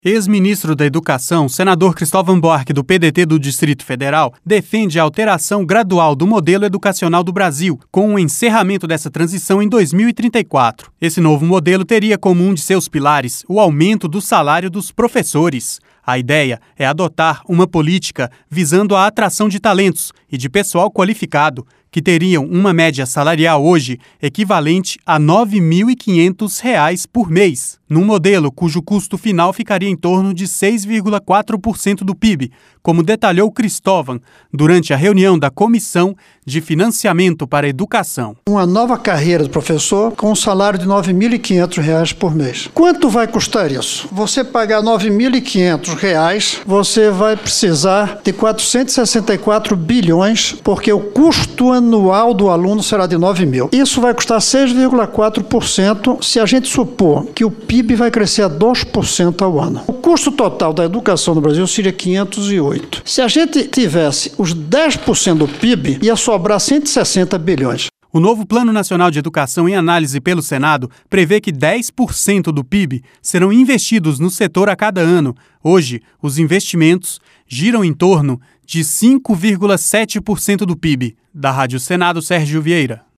Ex-ministro da Educação, senador Cristóvão Buarque, do PDT do Distrito Federal, defende a alteração gradual do modelo educacional do Brasil, com o encerramento dessa transição em 2034. Esse novo modelo teria como um de seus pilares o aumento do salário dos professores. A ideia é adotar uma política visando a atração de talentos e de pessoal qualificado, que teriam uma média salarial hoje equivalente a R$ 9.500 por mês, num modelo cujo custo final ficaria em torno de 6,4% do PIB, como detalhou Cristóvão durante a reunião da Comissão de Financiamento para a Educação. Uma nova carreira do professor com um salário de R$ 9.500 por mês. Quanto vai custar isso? Você pagar R$ 9.500, você vai precisar de 464 bilhões, porque o custo anual do aluno será de 9 mil. Isso vai custar 6,4% se a gente supor que o PIB vai crescer a 2% ao ano. O custo total da educação no Brasil seria 508. Se a gente tivesse os 10% do PIB, ia sobrar 160 bilhões. O novo Plano Nacional de Educação em análise pelo Senado prevê que 10% do PIB serão investidos no setor a cada ano. Hoje, os investimentos giram em torno de 5,7% do PIB. Da Rádio Senado, Sérgio Vieira.